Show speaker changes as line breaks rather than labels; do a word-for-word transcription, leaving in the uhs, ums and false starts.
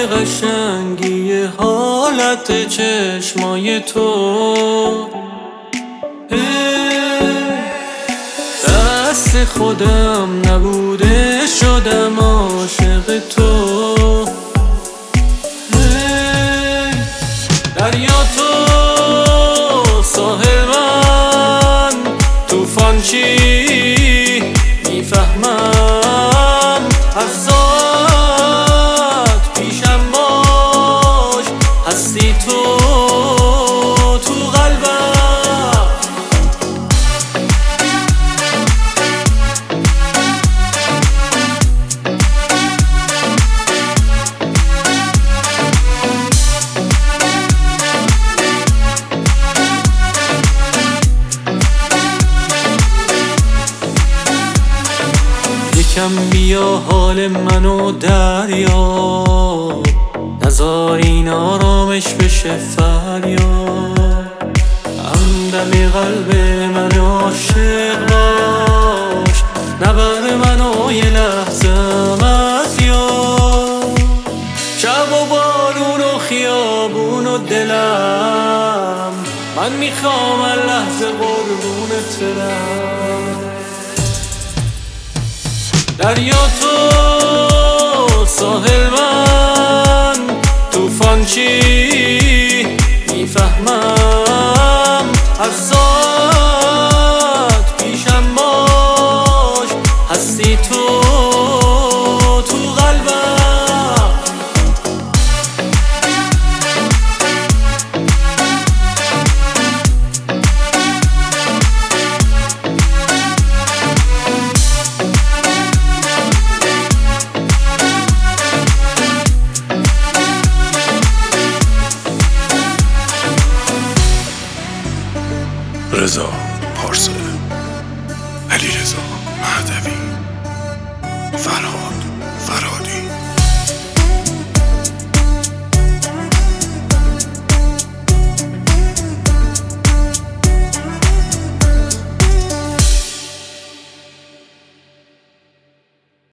قشنگی حالت چشمای تو، دست خودم نبوده شدم عاشق تو. دریا تو، ساحل من، توفان چی میفهمم. هر ساعت پیشم باش، هستی تو تو قلبم. یکم بیا حال منو دریاب، نذار این آرامش بشه فریاد. همدم قلب من عاشق باش، نبر منو یه لحظه از یاد. شب و بارون و خیابون و دلم، من میخوام هر لحظه قربونت برم. دریا تو، ساحل من، توفان چی میفهمم. هر ساعت پیشم باش، هستی تو تو قلبم.
رضا پارسا.